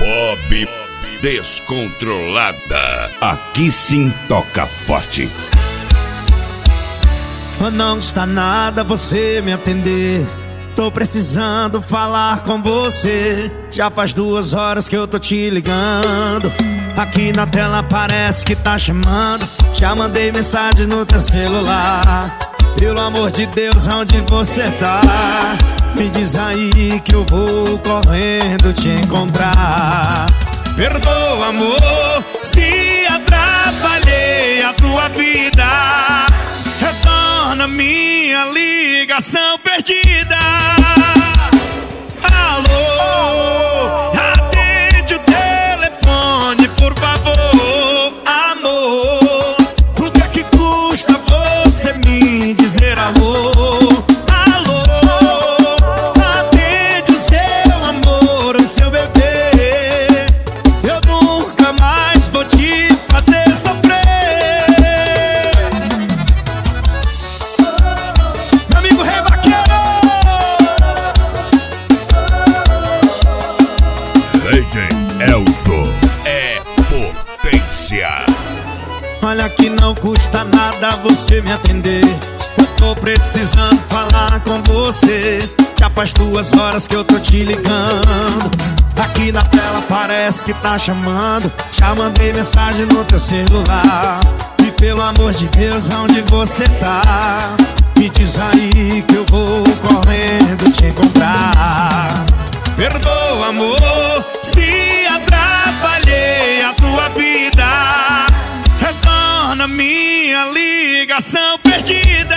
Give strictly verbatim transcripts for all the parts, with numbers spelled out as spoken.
Bob Descontrolada. Aqui sim toca forte. Não custa nada você me atender. Tô precisando falar com você. Já faz duas horas que eu tô te ligando. Aqui na tela parece que tá chamando. Já mandei mensagem no teu celular. Pelo amor de Deus, onde você tá? Me diz aí que eu vou correndo te encontrar. Perdoa, amor, se atrapalhei a sua vida. Retorna minha ligação perdida. Alô, atende o telefone, por favor. Amor, o que é que custa você me dizer alô? Alô, atende o seu amor, o seu bebê. Eu nunca mais vou te fazer sofrer. Elzo é potência. Olha que não custa nada você me atender. Eu tô precisando falar com você. Já faz duas horas que eu tô te ligando. Aqui na tela parece que tá chamando. Já mandei mensagem no teu celular. E pelo amor de Deus, onde você tá? Me diz aí que eu vou correndo te encontrar. Perdoa, amor, se atrapalhei a sua vida. Retorna minha ligação perdida.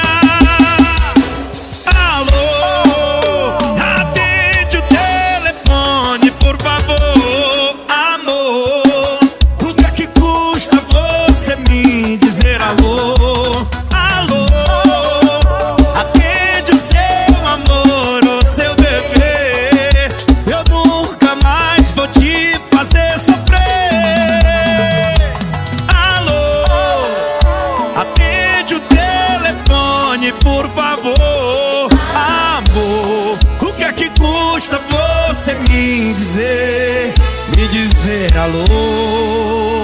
Alô, atende o telefone, por favor. Amor, o que é que custa você me dizer alô? Alô, atende o seu amor, o seu bebê. Eu nunca mais vou te fazer sofrer. Alô, atende o telefone, por favor. Amor, o que é que custa você me dizer, me dizer alô?